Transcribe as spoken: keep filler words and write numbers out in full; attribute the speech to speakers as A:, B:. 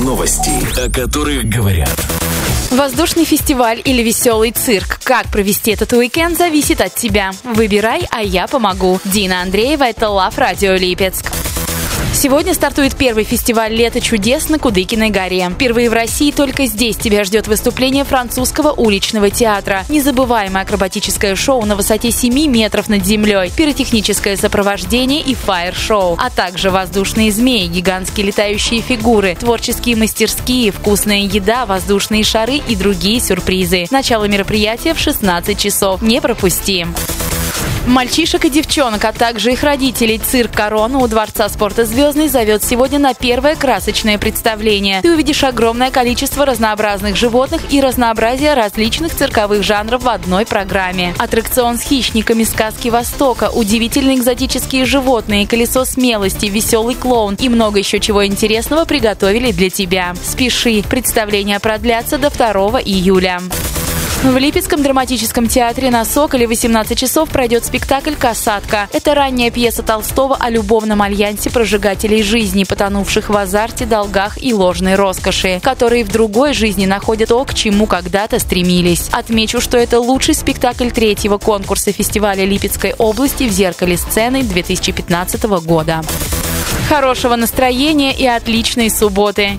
A: Новости, о которых говорят.
B: Воздушный фестиваль или веселый цирк. Как провести этот уикенд, зависит от тебя. Выбирай, а я помогу. Дина Андреева, это Лав Радио Липецк. Сегодня стартует первый фестиваль «Лето чудес» на Кудыкиной горе. Впервые в России только здесь тебя ждет выступление французского уличного театра. Незабываемое акробатическое шоу на высоте семи метров над землей, пиротехническое сопровождение и фаер-шоу, а также воздушные змеи, гигантские летающие фигуры, творческие мастерские, вкусная еда, воздушные шары и другие сюрпризы. Начало мероприятия в шестнадцать часов. Не пропусти! Мальчишек и девчонок, а также их родителей цирк «Корона» у Дворца спорта «Звездный» зовет сегодня на первое красочное представление. Ты увидишь огромное количество разнообразных животных и разнообразие различных цирковых жанров в одной программе. Аттракцион с хищниками, сказки Востока, удивительные экзотические животные, колесо смелости, веселый клоун и много еще чего интересного приготовили для тебя. Спеши! Представления продлятся до второго июля. В Липецком драматическом театре на Соколе в восемнадцать часов пройдет спектакль «Касатка». Это ранняя пьеса Толстого о любовном альянсе прожигателей жизни, потонувших в азарте, долгах и ложной роскоши, которые в другой жизни находят то, к чему когда-то стремились. Отмечу, что это лучший спектакль третьего конкурса фестиваля Липецкой области «В зеркале сцены» две тысячи пятнадцатого года. Хорошего настроения и отличной субботы!